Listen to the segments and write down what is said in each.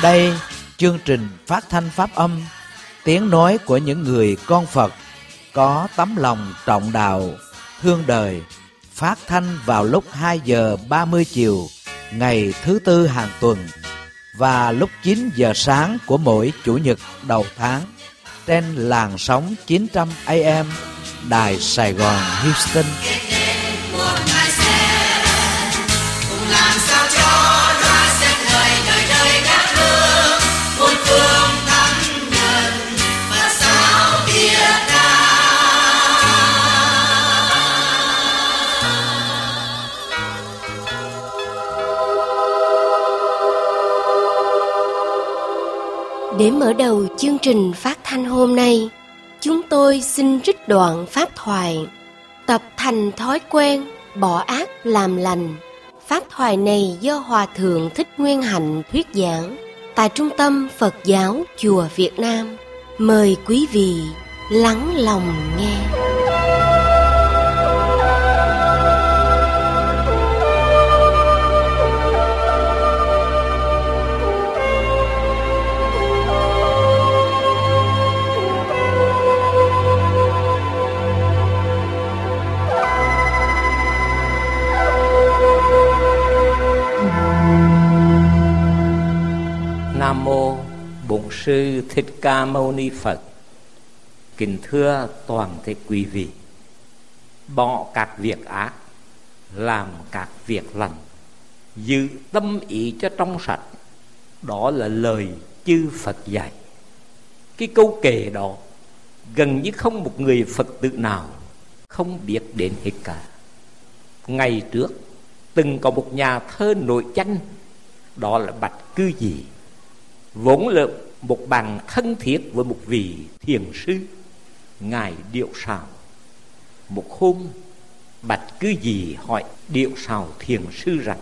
Đây, chương trình phát thanh pháp âm, tiếng nói của những người con Phật có tấm lòng trọng đạo, thương đời, phát thanh vào lúc 2 giờ 30 chiều ngày thứ Tư hàng tuần và lúc 9 giờ sáng của mỗi Chủ nhật đầu tháng trên làn sóng 900 AM Đài Sài Gòn Houston. Để mở đầu chương trình phát thanh hôm nay, chúng tôi xin trích đoạn pháp thoại Tập thành thói quen, bỏ ác làm lành. Pháp thoại này do Hòa Thượng Thích Nguyên Hạnh thuyết giảng tại Trung tâm Phật giáo Chùa Việt Nam. Mời quý vị lắng lòng nghe. Nam mô Bổn Sư Thích Ca Mâu Ni Phật. Kính thưa toàn thể quý vị, bỏ các việc ác, làm các việc lành, giữ tâm ý cho trong sạch, đó là lời chư Phật dạy. Cái câu kệ đó gần như không một người Phật tử nào không biết đến hết cả. Ngày trước từng có một nhà thơ nổi danh, đó là Bạch Cư Dị, vốn là một bạn thân thiết với một vị thiền sư ngài Điệu Sào. Một hôm Bạch Cư Dị hỏi Điệu Sào thiền sư rằng: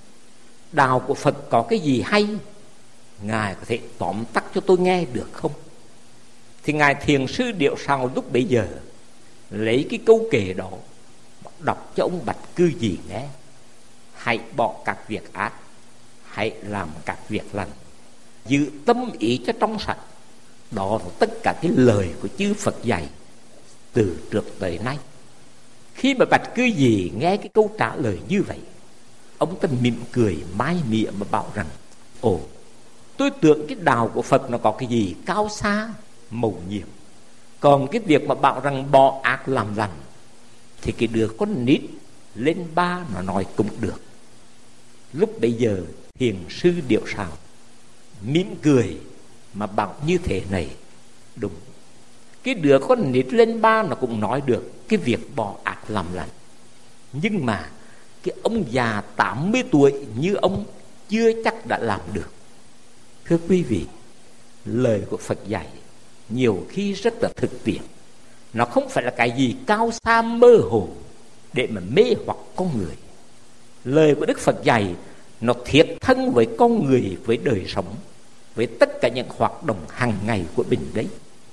đạo của Phật có cái gì hay, ngài có thể tóm tắt cho tôi nghe được không? Thì ngài thiền sư Điệu Sào lúc bấy giờ lấy cái câu kệ đó đọc cho ông Bạch Cư Dị nghe: hãy bỏ các việc ác, hãy làm các việc lành, giữ tâm ý cho trong sạch. Đó là tất cả cái lời của chư Phật dạy từ trước tới nay. Khi mà Bạch Cư Dị nghe cái câu trả lời như vậy, ông ta mỉm cười mái mỉa mà bảo rằng: ồ, tôi tưởng cái đạo của Phật nó có cái gì cao xa mầu nhiệm, còn cái việc mà bảo rằng bỏ ác làm lành thì cái đứa con nít lên ba nó nói cũng được. Lúc bấy giờ thiền sư Điệu Sào mỉm cười mà bảo như thế này: đúng, cái đứa con nít lên ba nó cũng nói được cái việc bỏ ác làm lành, nhưng mà cái ông già 80 tuổi như ông chưa chắc đã làm được. Thưa quý vị, lời của Phật dạy nhiều khi rất là thực tiễn. Nó không phải là cái gì cao xa mơ hồ để mà mê hoặc con người. Lời của Đức Phật dạy nó thiết thân với con người, với đời sống, với tất cả những hoạt động hàng ngày của mình đấy.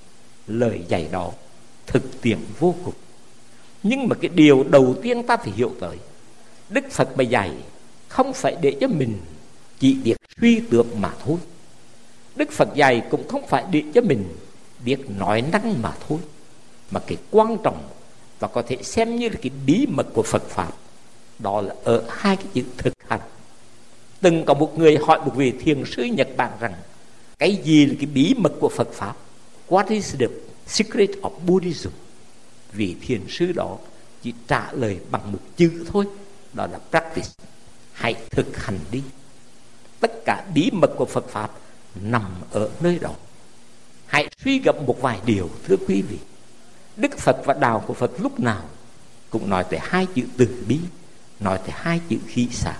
Lời dạy đó thực tiễn vô cùng. Nhưng mà cái điều đầu tiên ta phải hiểu tới, Đức Phật mà dạy không phải để cho mình chỉ biết suy tưởng mà thôi. Đức Phật dạy cũng không phải để cho mình biết nói năng mà thôi. Mà cái quan trọng và có thể xem như là cái bí mật của Phật Pháp, đó là ở hai cái chữ thực hành. Từng có một người hỏi một vị thiền sư Nhật Bản rằng: cái gì là cái bí mật của Phật Pháp? What is the secret of Buddhism? Vị thiền sư đó chỉ trả lời bằng một chữ thôi, đó là practice. Hãy thực hành đi. Tất cả bí mật của Phật Pháp nằm ở nơi đó. Hãy suy gẫm một vài điều, thưa quý vị. Đức Phật và đạo của Phật lúc nào cũng nói tới hai chữ từ bi, nói tới hai chữ khí xả.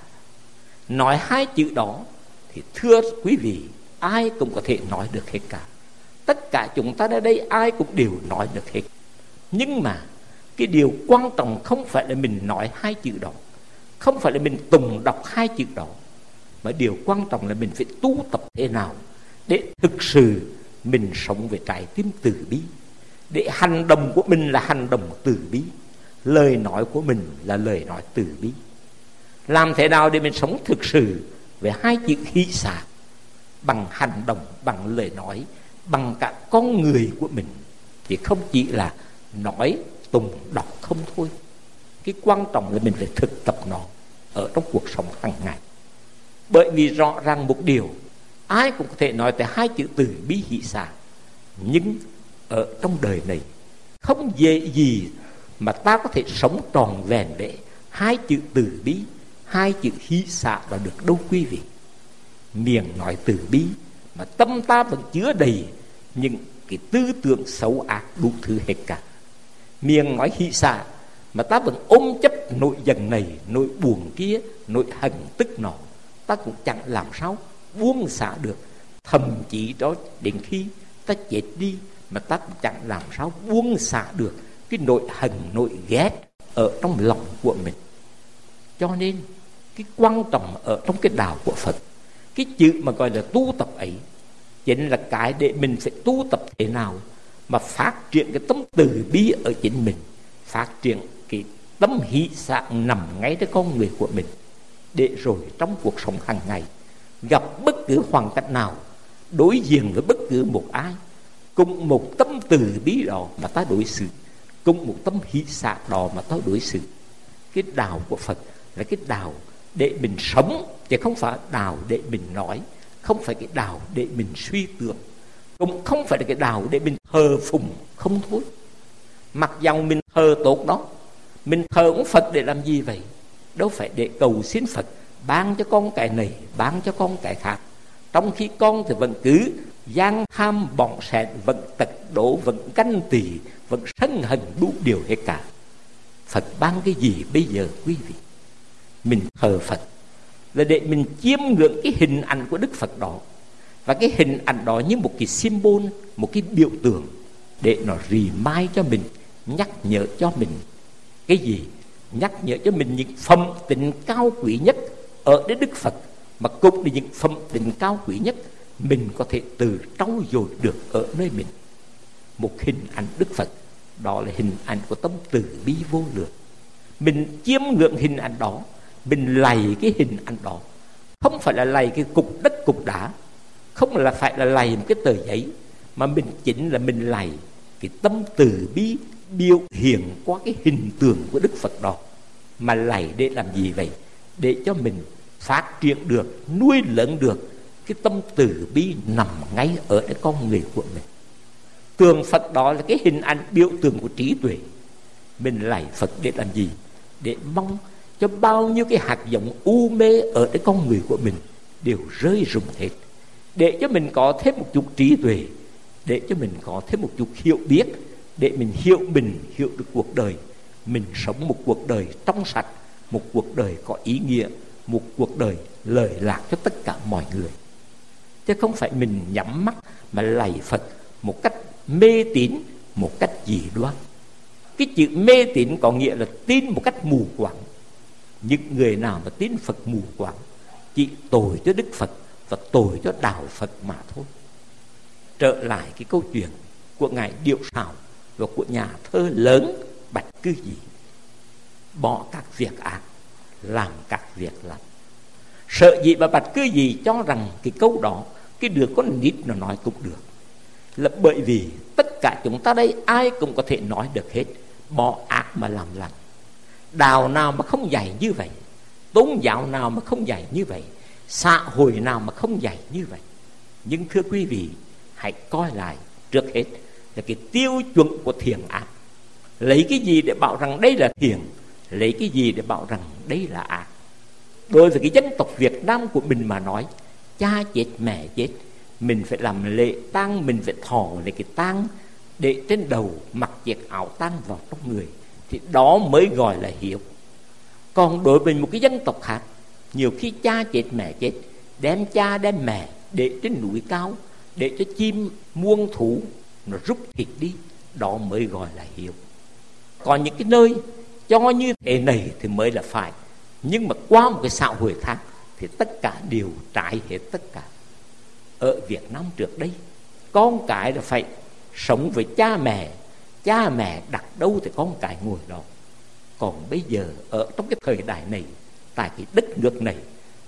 Nói hai chữ đó thì thưa quý vị, ai cũng có thể nói được hết cả. Tất cả chúng ta ở đây ai cũng đều nói được hết. Nhưng mà cái điều quan trọng không phải là mình nói hai chữ đó, không phải là mình tùng đọc hai chữ đó, mà điều quan trọng là mình phải tu tập thế nào để thực sự mình sống về trái tim từ bi, để hành động của mình là hành động từ bi, lời nói của mình là lời nói từ bi. Làm thế nào để mình sống thực sự về hai chữ hỷ xả? bằng hành động, bằng lời nói, bằng cả con người của mình, thì không chỉ là nói tùng đọc không thôi. Cái quan trọng là mình phải thực tập nó ở trong cuộc sống hàng ngày. Bởi vì rõ ràng một điều, ai cũng có thể nói tới 2 chữ từ bi hỷ xả, nhưng ở trong đời này không dễ gì mà ta có thể sống tròn vẹn để 2 chữ từ bi, 2 chữ hỷ xả là được đâu quý vị. Miệng nói từ bi mà tâm ta vẫn chứa đầy những cái tư tưởng xấu ác đủ thứ hết cả. Miệng nói hỷ xả mà ta vẫn ôm chấp nỗi giận này, nỗi buồn kia, nỗi hận tức nọ, ta cũng chẳng làm sao buông xả được. Thậm chí đó đến khi ta chết đi mà ta cũng chẳng làm sao buông xả được cái nỗi hận, nỗi ghét ở trong lòng của mình. Cho nên cái quan trọng ở trong cái đạo của Phật, cái chữ mà gọi là tu tập ấy, chính là cái để mình phải tu tập thế nào mà phát triển cái tâm từ bi ở chính mình, phát triển cái tâm hỷ xả nằm ngay trong con người của mình, để rồi trong cuộc sống hàng ngày gặp bất cứ hoàn cảnh nào, đối diện với bất cứ một ai, cùng một tâm từ bi đó mà ta đối xử, cùng một tâm hỷ xả đó mà ta đối xử. Cái đạo của Phật là cái đạo để mình sống, chứ không phải đạo để mình nói, không phải cái đạo để mình suy tưởng, cũng không phải là cái đạo để mình thờ phụng không thôi. Mặc dầu mình thờ tốt đó, mình thờ ông Phật để làm gì vậy? Đâu phải để cầu xin Phật ban cho con cái này, ban cho con cái khác, trong khi con thì vẫn cứ gian tham bỏn sẹn, vẫn tật đổ, vẫn ganh tị, vẫn sân hận đủ điều hết cả. Phật ban cái gì bây giờ quý vị? Mình thờ Phật là để mình chiêm ngưỡng cái hình ảnh của Đức Phật đó, và cái hình ảnh đó như một cái symbol, một cái biểu tượng để nó remind cho mình, nhắc nhở cho mình cái gì? Nhắc nhở cho mình những phẩm tính cao quý nhất ở đến Đức Phật, mà cũng là những phẩm tính cao quý nhất mình có thể từ trau dồi được ở nơi mình. Một hình ảnh Đức Phật, đó là hình ảnh của tâm từ bi vô lượng. Mình chiêm ngưỡng hình ảnh đó, mình lạy cái hình ảnh đó, không phải là lạy cái cục đất cục đá, không là phải là lạy một cái tờ giấy, mà mình chính là mình lạy cái tâm từ bi biểu hiện qua cái hình tượng của Đức Phật đó. Mà lạy để làm gì vậy? Để cho mình phát triển được, nuôi lớn được cái tâm từ bi nằm ngay ở cái con người của mình. Tượng Phật đó là cái hình ảnh biểu tượng của trí tuệ. Mình lạy Phật để làm gì? Để mong cho bao nhiêu cái hạt giống u mê ở cái con người của mình đều rơi rụng hết, để cho mình có thêm một chút trí tuệ, để cho mình có thêm một chút hiểu biết, để mình hiểu được cuộc đời mình sống một cuộc đời trong sạch, một cuộc đời có ý nghĩa, một cuộc đời lợi lạc cho tất cả mọi người. Chứ không phải mình nhắm mắt mà lạy Phật một cách mê tín, một cách dị đoan. Cái chữ mê tín có nghĩa là tin một cách mù quáng. Những người nào mà tin Phật mù quáng chỉ tội cho Đức Phật và tội cho đạo Phật mà thôi. Trở lại cái câu chuyện của ngài Điệu Sảo và của nhà thơ lớn Bạch Cư Dị. Bỏ các việc ác, làm các việc lành. Sợ gì mà Bạch Cư Dị cho rằng cái câu đó cái đứa con nít nó nói cũng được, là bởi vì tất cả chúng ta đây ai cũng có thể nói được hết. Bỏ ác mà làm lành, đạo nào mà không dạy như vậy, tôn giáo nào mà không dạy như vậy, xã hội nào mà không dạy như vậy. Nhưng thưa quý vị, hãy coi lại trước hết là cái tiêu chuẩn của thiện ác. Lấy cái gì để bảo rằng đây là thiện, lấy cái gì để bảo rằng đây là ác. Đối với cái dân tộc Việt Nam của mình mà nói, cha chết mẹ chết, mình phải làm lễ tang, mình phải thọ lấy cái tang để trên đầu mặc chiếc áo tang vào trong người, thì đó mới gọi là hiếu. Còn đối với một cái dân tộc khác, nhiều khi cha chết mẹ chết, đem cha đem mẹ để trên núi cao, để cho chim muông thú nó rút thịt đi, đó mới gọi là hiếu. Còn những cái nơi cho như thế này thì mới là phải, nhưng mà qua một cái xã hội khác thì tất cả đều trái hết tất cả. Ở Việt Nam trước đây, con cái là phải sống với cha mẹ đặt đâu thì con cái ngồi đó. Còn bây giờ ở trong cái thời đại này, tại cái đất nước này,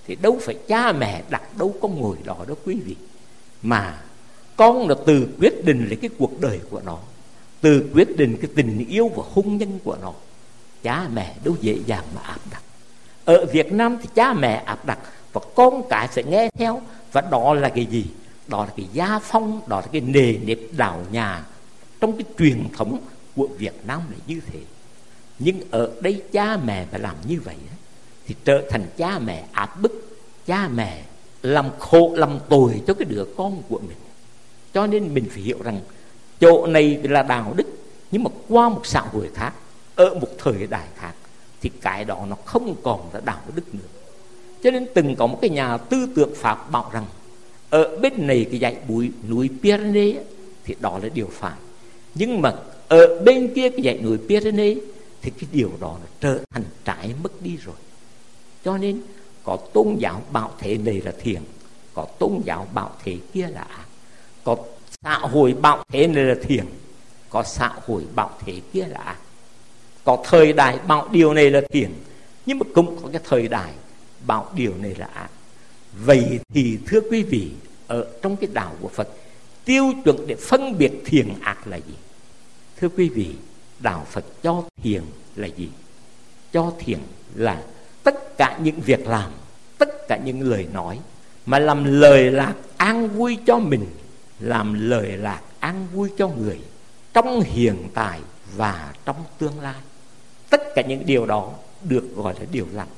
thì đâu phải cha mẹ đặt đâu con ngồi đó đâu quý vị, mà con là tự quyết định lấy cái cuộc đời của nó, tự quyết định cái tình yêu và hôn nhân của nó. Cha mẹ đâu dễ dàng mà áp đặt. Ở Việt Nam thì cha mẹ áp đặt và con cái phải nghe theo. Và đó là cái gì? Đó là cái gia phong, đó là cái nề nếp đạo nhà trong cái truyền thống của Việt Nam là như thế. Nhưng ở đây cha mẹ mà làm như vậy thì trở thành cha mẹ áp bức, cha mẹ làm khổ làm tội cho cái đứa con của mình. Cho nên mình phải hiểu rằng chỗ này là đạo đức, nhưng mà qua một xã hội khác, ở một thời đại khác, thì cái đó nó không còn là đạo đức nữa. Cho nên từng có một cái nhà tư tưởng Pháp bảo rằng ở bên này cái dãy núi Pyrenees thì đó là điều phải, nhưng mà ở bên kia cái dãy núi Pyrenees thì cái điều đó nó trở thành trái mất đi rồi. Cho nên có tôn giáo bảo thế này là thiện, có tôn giáo bảo thế kia là ác, có xã hội bảo thế này là thiện, có xã hội bảo thế kia là ác, có thời đại bảo điều này là thiện, nhưng mà cũng có cái thời đại bảo điều này là ác. Vậy thì thưa quý vị, ở trong cái đạo của Phật, tiêu chuẩn để phân biệt thiện ác là gì? Thưa quý vị, đạo Phật cho thiện là gì? Cho thiện là tất cả những việc làm, tất cả những lời nói mà làm lời lạc an vui cho mình, làm lời lạc an vui cho người trong hiện tại và trong tương lai. Tất cả những điều đó được gọi là điều lành.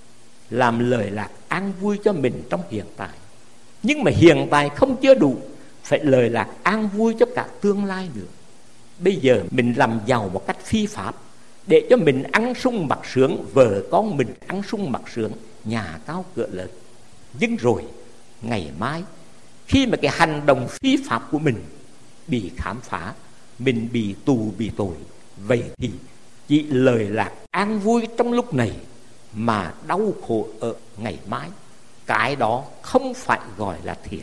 Làm lời lạc an vui cho mình trong hiện tại, nhưng mà hiện tại không chưa đủ, phải lời lạc an vui cho cả tương lai nữa. Bây giờ mình làm giàu một cách phi pháp để cho mình ăn sung mặc sướng, vợ con mình ăn sung mặc sướng, nhà cao cửa lớn. Nhưng rồi ngày mai khi mà cái hành động phi pháp của mình bị khám phá, mình bị tù bị tội, vậy thì chỉ lời lạc an vui trong lúc này mà đau khổ ở ngày mai, cái đó không phải gọi là thiện.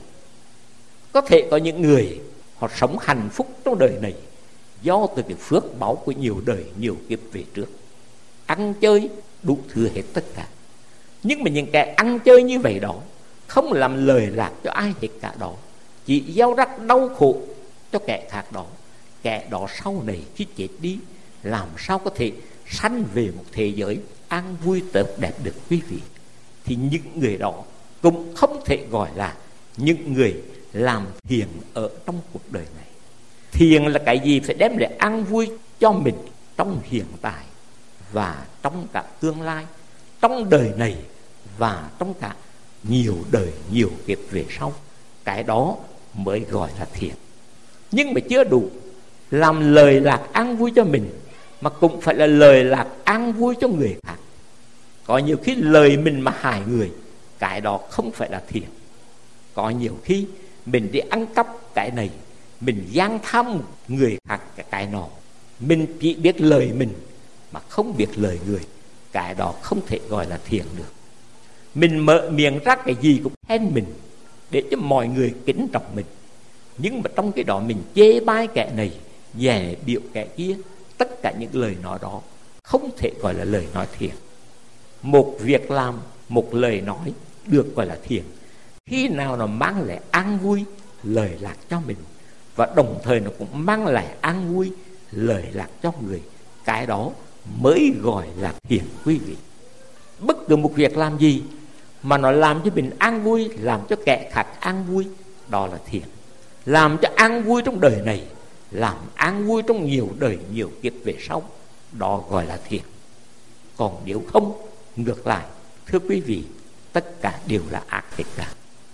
Có thể có những người họ sống hạnh phúc trong đời này do từ cái phước báu của nhiều đời nhiều kiếp về trước, ăn chơi đủ thứ hết tất cả. Nhưng mà những kẻ ăn chơi như vậy đó không làm lời lạc cho ai hết cả đó, chỉ gieo rắc đau khổ cho kẻ khác đó. Kẻ đó sau này khi chết đi làm sao có thể sanh về một thế giới an vui tốt đẹp được quý vị? Thì những người đó cũng không thể gọi là những người làm thiện ở trong cuộc đời này. Thiện là cái gì? Phải đem lại an vui cho mình trong hiện tại và trong cả tương lai, trong đời này và trong cả nhiều đời nhiều kiếp về sau. Cái đó mới gọi là thiện. Nhưng mà chưa đủ. Làm lời lạc an vui cho mình mà cũng phải là lời lạc an vui cho người khác. Có nhiều khi lời mình mà hại người, cái đó không phải là thiện. Có nhiều khi mình đi ăn cắp cái này, mình gian tham người khác cái nọ, mình chỉ biết lời mình mà không biết lời người, cái đó không thể gọi là thiện được. Mình mở miệng ra cái gì cũng khen mình để cho mọi người kính trọng mình, nhưng mà trong cái đó mình chê bai kẻ này, dè biểu kẻ kia. Tất cả những lời nói đó không thể gọi là lời nói thiện. Một việc làm, một lời nói được gọi là thiện khi nào nó mang lại an vui, lời lạc cho mình, và đồng thời nó cũng mang lại an vui, lời lạc cho người. Cái đó mới gọi là thiện quý vị. Bất cứ một việc làm gì mà nó làm cho mình an vui, làm cho kẻ khác an vui, đó là thiện. Làm cho an vui trong đời này, làm an vui trong nhiều đời nhiều kiếp về sau, đó gọi là thiện. Còn nếu không, ngược lại, thưa quý vị, tất cả đều là ác hết cả.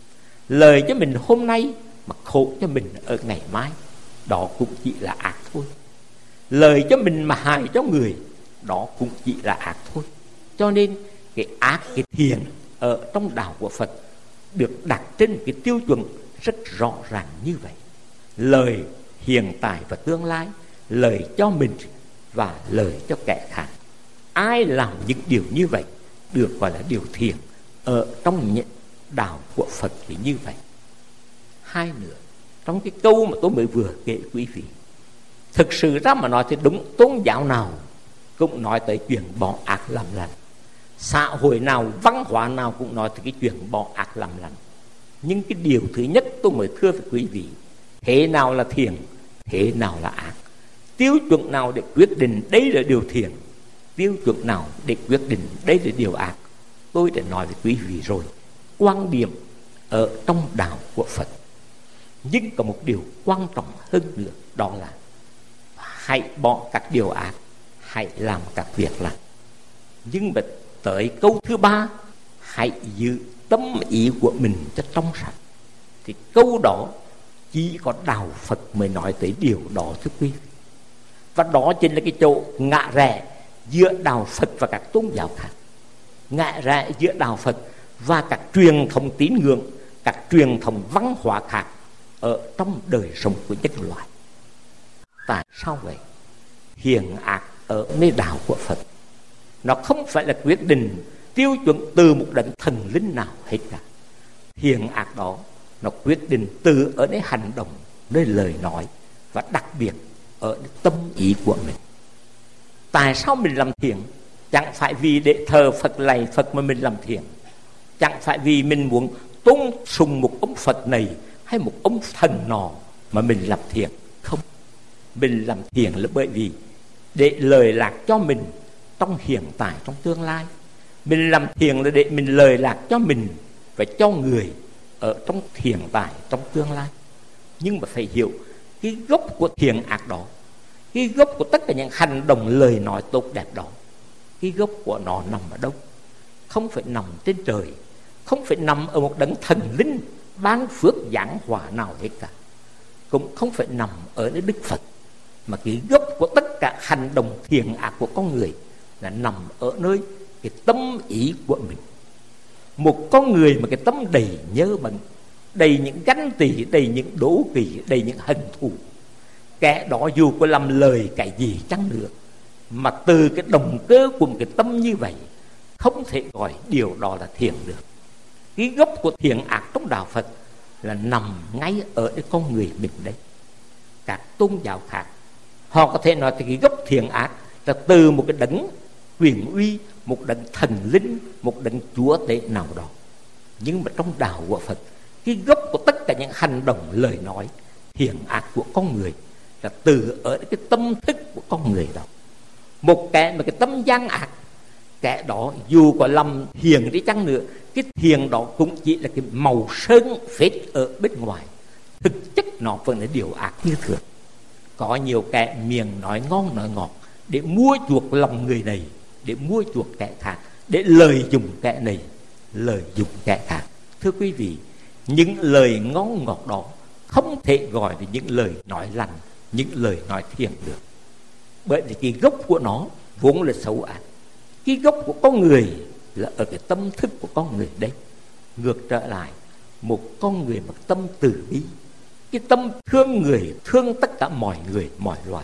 Lời cho mình hôm nay mà khổ cho mình ở ngày mai, đó cũng chỉ là ác thôi. Lời cho mình mà hại cho người, đó cũng chỉ là ác thôi. Cho nên cái ác, cái thiện ở trong đạo của Phật được đặt trên cái tiêu chuẩn rất rõ ràng như vậy. Lời hiện tại và tương lai, lời cho mình và lời cho kẻ khác. Ai làm những điều như vậy được gọi là điều thiện ở trong đạo của Phật thì như vậy. Hai nữa, trong cái câu mà tôi mới vừa kể quý vị, thực sự ra mà nói thì đúng tôn giáo nào cũng nói tới chuyện bỏ ác làm lành. xã hội nào, văn hóa nào cũng nói tới cái chuyện bỏ ác làm lành. Nhưng cái điều thứ nhất tôi mới thưa với quý vị, thế nào là thiện, thế nào là ác, tiêu chuẩn nào để quyết định đây là điều thiện, tiêu chuẩn nào để quyết định đây là điều ác. Tôi đã nói với quý vị rồi, quan điểm ở trong đạo của Phật. Nhưng có một điều quan trọng hơn nữa, đó là hãy bỏ các điều ác, hãy làm các việc lành. Nhưng mà tới câu thứ ba, hãy giữ tâm ý của mình cho trong sạch. Thì câu đó chỉ có đạo Phật mới nói tới điều đó, thưa quý vị. Và đó chính là cái chỗ ngã rẽ giữa đạo Phật và các tôn giáo khác, ngã rẽ giữa đạo Phật và các truyền thống tín ngưỡng, các truyền thống văn hóa khác ở trong đời sống của nhân loại. Tại sao vậy? Hiền ác ở nơi đạo của Phật, nó không phải là quyết định tiêu chuẩn từ một đấng thần linh nào hết cả. Hiền ác đó nó quyết định từ ở nơi hành động, nơi lời nói, và đặc biệt ở tâm ý của mình. Tại sao mình làm thiện? Chẳng phải vì để thờ Phật lạy Phật mà mình làm thiện, chẳng phải vì mình muốn tôn sùng một ông Phật này hay một ông thần nọ mà mình làm thiện. Không, mình làm thiện là bởi vì để lời lạc cho mình trong hiện tại, trong tương lai. Mình làm thiện là để mình lời lạc cho mình và cho người ở trong hiện tại, trong tương lai. Nhưng mà phải hiểu cái gốc của thiện ác đó, cái gốc của tất cả những hành động lời nói tốt đẹp đó, cái gốc của nó nằm ở đâu? Không phải nằm trên trời, không phải nằm ở một đấng thần linh ban phước giảng hòa nào hết cả, cũng không phải nằm ở nơi Đức Phật. Mà cái gốc của tất cả hành động thiện ác của con người là nằm ở nơi cái tâm ý của mình. Một con người mà cái tâm đầy nhớ bận, đầy những ganh tị, đầy những đố kỵ, đầy những hận thù, kẻ đó dù có làm lời cái gì chăng nữa, mà từ cái động cơ của một cái tâm như vậy, không thể gọi điều đó là thiện được. Cái gốc của thiện ác trong đạo Phật là nằm ngay ở cái con người mình đấy. Các tôn giáo khác họ có thể nói thì cái gốc thiện ác là từ một cái đấng quyền uy, một đấng thần linh, một đấng chúa tể nào đó. Nhưng mà trong đạo của Phật, cái gốc của tất cả những hành động lời nói thiện ác của con người là từ ở cái tâm thức của con người đó. Một kẻ mà cái tâm gian ác, kẻ đó dù có làm hiền đi chăng nữa, cái thiền đó cũng chỉ là cái màu sơn phết ở bên ngoài, thực chất nó vẫn là điều ác như thường. Có nhiều kẻ miệng nói ngon nói ngọt để mua chuộc lòng người này, để mua chuộc kẻ khác, để lợi dụng kẻ này, lợi dụng kẻ khác. Thưa quý vị, những lời ngon ngọt đó không thể gọi là những lời nói lành, những lời nói thiện được. Bởi vì cái gốc của nó vốn là xấu ác. Cái gốc của con người là ở cái tâm thức của con người đấy. Ngược trở lại, một con người mà tâm từ bi, cái tâm thương người, thương tất cả mọi người, mọi loài.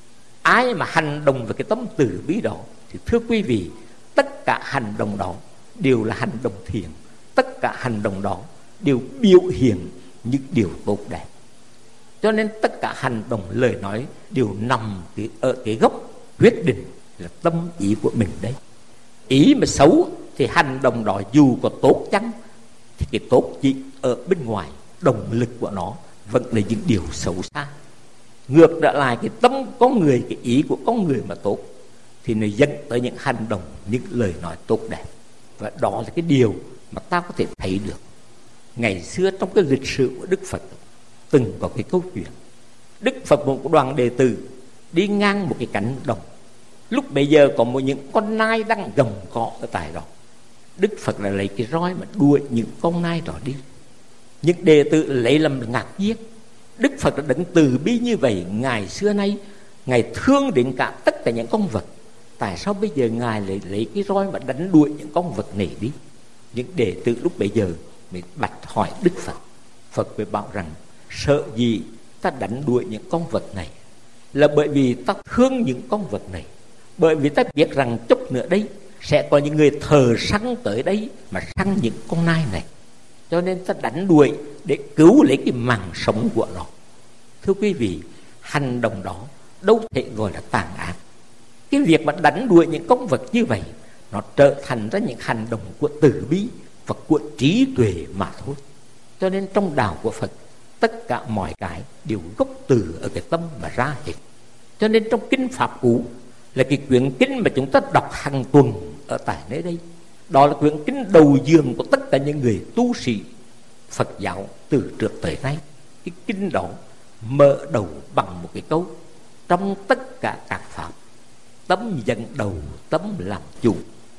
Ai mà hành động về cái tâm từ bi đó thì thưa quý vị, tất cả hành động đó đều là hành động thiện. Tất cả hành động đó đều biểu hiện những điều tốt đẹp. Cho nên tất cả hành động lời nói đều nằm ở cái gốc quyết định là tâm ý của mình đấy. Ý mà xấu thì hành động đó dù có tốt chăng thì cái tốt chỉ ở bên ngoài, động lực của nó vẫn là những điều xấu xa. Ngược trở lại, cái tâm con người, cái ý của con người mà tốt thì nó dẫn tới những hành động, những lời nói tốt đẹp. Và đó là cái điều mà ta có thể thấy được. Ngày xưa trong cái lịch sử của Đức Phật từng có cái câu chuyện Đức Phật một đoàn đệ tử đi ngang một cái cánh đồng. Lúc bây giờ có những con nai đang gầm cọ ở tại đó. Đức Phật là lấy cái roi mà đuổi những con nai đó đi. Những đệ tử lấy làm ngạc nhiên. Đức Phật đã đấng từ bi như vậy, ngày xưa nay Ngài thương đến cả tất cả những con vật. Tại sao bây giờ Ngài lại lấy cái roi mà đánh đuổi những con vật này đi? Những đệ tử lúc bây giờ mới bạch hỏi Đức Phật. Phật mới bảo rằng sợ gì ta đánh đuổi những con vật này, là bởi vì ta thương những con vật này. Bởi vì ta biết rằng chút nữa đây sẽ có những người thờ săn tới đây mà săn những con nai này, cho nên ta đánh đuổi để cứu lấy cái mạng sống của nó. Thưa quý vị, hành động đó đâu thể gọi là tàn ác. Cái việc mà đánh đuổi những con vật như vậy nó trở thành ra những hành động của từ bi và của trí tuệ mà thôi. Cho nên trong đạo của Phật, tất cả mọi cái đều gốc từ ở cái tâm mà ra hết. Cho nên trong kinh Pháp Cú là cái quyển kinh mà chúng ta đọc hàng tuần ở tại nơi đây, đó là quyển kinh đầu giường của tất cả những người tu sĩ Phật giáo từ trước tới nay. Cái kinh đó mở đầu bằng một cái câu: trong tất cả các pháp, tâm dẫn đầu, tâm làm chủ.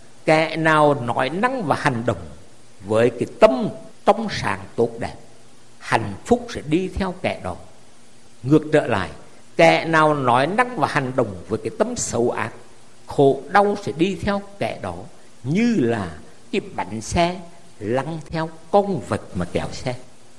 Kẻ nào nói năng và hành động với cái tâm trong sáng tốt đẹp, hạnh phúc sẽ đi theo kẻ đó. Ngược trở lại, kẻ nào nói năng và hành động với cái tâm xấu ác, khổ đau sẽ đi theo kẻ đó, như là cái bánh xe lăn theo con vật mà kéo xe.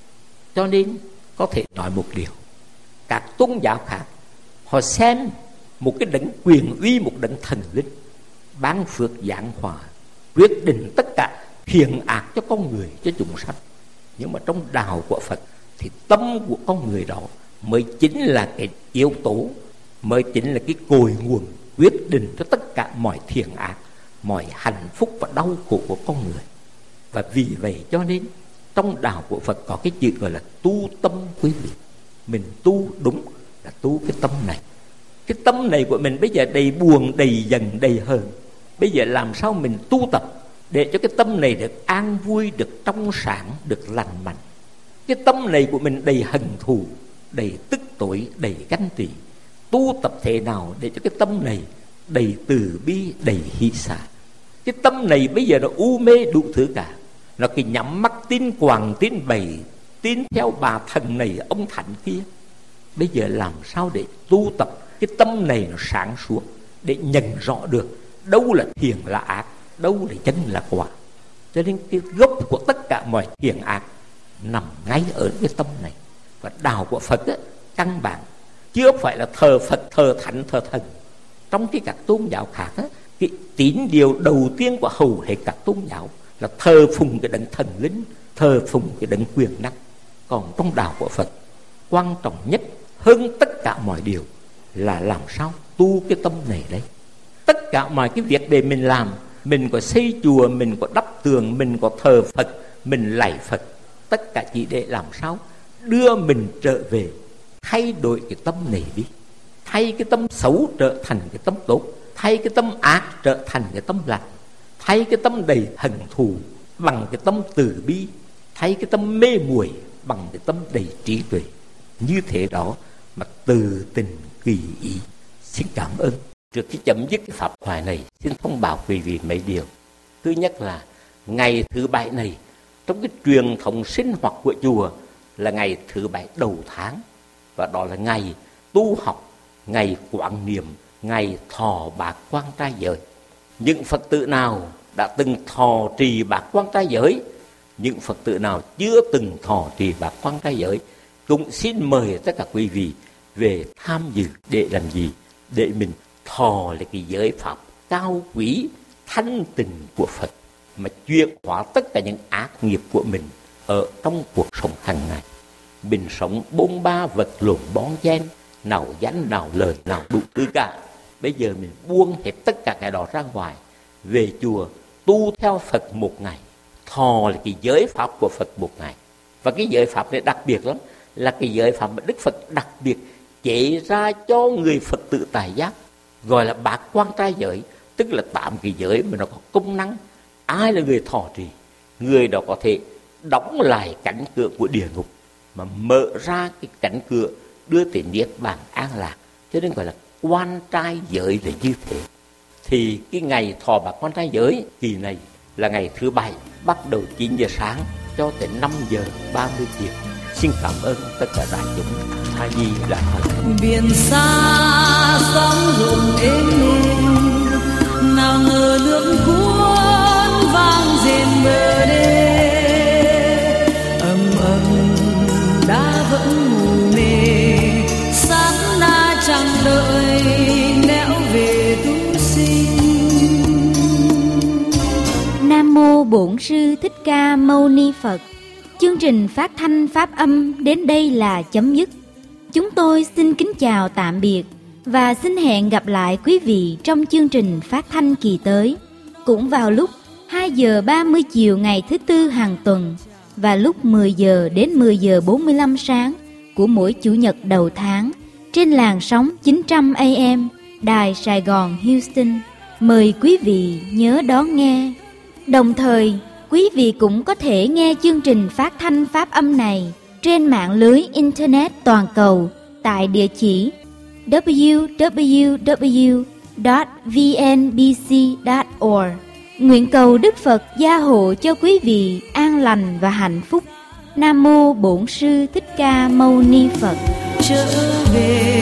Cho nên có thể nói một điều, các tôn giáo khác họ xem một cái đấng quyền uy, một đấng thần linh ban phước giáng hòa, quyết định tất cả thiện ác cho con người, cho chúng sanh. Nhưng mà trong đạo của Phật thì tâm của con người đó mới chính là cái yếu tố, mới chính là cái cội nguồn quyết định cho tất cả mọi thiện ác, mọi hạnh phúc và đau khổ của con người. Và vì vậy cho nên trong đạo của Phật có cái chữ gọi là tu tâm quý vị. Mình tu đúng là tu cái tâm này. Cái tâm này của mình bây giờ đầy buồn, đầy giận, đầy hờn. Bây giờ làm sao mình tu tập để cho cái tâm này được an vui, được trong sáng, được lành mạnh. Cái tâm này của mình đầy hận thù, đầy tức tối, đầy ganh tị. Tu tập thế nào để cho cái tâm này đầy từ bi, đầy hỷ xả. Cái tâm này bây giờ nó u mê đủ thứ cả. Nó cứ nhắm mắt tin quàng, tin bày, tin theo bà thần này, ông thánh kia. Bây giờ làm sao để tu tập cái tâm này nó sáng suốt, để nhận rõ được đâu là thiện là ác, đâu là chân là quả. Cho nên cái gốc của tất cả mọi thiện ác nằm ngay ở cái tâm này. Và đạo của Phật á, căn bản chưa phải là thờ Phật, thờ thánh, thờ thần. Trong cái các tôn giáo khác á, cái tín điều đầu tiên của hầu hết các tôn giáo là thờ phụng cái đấng thần linh, thờ phụng cái đấng quyền năng. Còn trong đạo của Phật, quan trọng nhất hơn tất cả mọi điều là làm sao tu cái tâm này đấy. Tất cả mọi cái việc để mình làm, mình có xây chùa, mình có đắp tường, mình có thờ Phật, mình lạy Phật, tất cả chỉ để làm sao đưa mình trở về, thay đổi cái tâm này đi, thay cái tâm xấu trở thành cái tâm tốt, thay cái tâm ác trở thành cái tâm lành, thay cái tâm đầy hận thù bằng cái tâm từ bi, thay cái tâm mê muội bằng cái tâm đầy trí tuệ. Như thế đó mà từ tình kỳ ý. Xin cảm ơn. Trước khi chấm dứt cái pháp thoại này, xin thông báo quý vị mấy điều. Thứ nhất là ngày thứ bảy này, trong cái truyền thống sinh hoạt của chùa là ngày thứ bảy đầu tháng, và đó là ngày tu học, ngày quán niệm, ngày thọ bát quan trai giới. Những Phật tử nào đã từng thọ trì bát quan trai giới, những Phật tử nào chưa từng thọ trì bát quan trai giới, cũng xin mời tất cả quý vị về tham dự. Để làm gì? Để mình thọ lại cái giới pháp cao quý thanh tịnh của Phật, mà chuyển hóa tất cả những ác nghiệp của mình ở trong cuộc sống hàng ngày. Mình sống bôn ba vật lộn bón chen, nào danh nào lời nào đủ thứ cả. Bây giờ mình buông hết tất cả cái đó ra ngoài, về chùa tu theo Phật một ngày, thọ là cái giới pháp của Phật một ngày. Và cái giới pháp này đặc biệt lắm, là cái giới pháp mà Đức Phật đặc biệt chế ra cho người Phật tử tại giác, gọi là bát quan trai giới, tức là 8 cái giới mà nó có công năng. Ai là người thọ trì, người đó có thể đóng lại cánh cửa của địa ngục mà mở ra cái cánh cửa đưa tới niết bàn an lạc. Cho nên gọi là quan trai giới là như thế. Thì cái ngày thọ bát quan trai giới kỳ này là ngày thứ bảy, bắt đầu 9 giờ sáng cho tới 5 giờ 30 chiều. Xin cảm ơn tất cả đại chúng. A Di Đà Phật. Biển xa sóng rộn êm đềm, nào ngờ nước cuốn vang rền bờ đê. Ầm ầm đã vẫn ngủ mê, sát na chẳng đợi nẻo về tu sinh. Nam mô Bổn Sư Thích Ca Mâu Ni Phật. Chương trình phát thanh pháp âm đến đây là chấm dứt. Chúng tôi xin kính chào tạm biệt và xin hẹn gặp lại quý vị trong chương trình phát thanh kỳ tới. cũng vào lúc 2 giờ 30 chiều ngày thứ Tư hàng tuần và lúc 10 giờ đến 10 giờ 45 sáng của mỗi Chủ nhật đầu tháng trên làn sóng 900 AM Đài Sài Gòn Houston. Mời quý vị nhớ đón nghe. Đồng thời, quý vị cũng có thể nghe chương trình phát thanh pháp âm này trên mạng lưới Internet toàn cầu tại địa chỉ www.vnbc.org. Nguyện cầu Đức Phật gia hộ cho quý vị an lành và hạnh phúc. Nam mô Bổn Sư Thích Ca Mâu Ni Phật. Trở về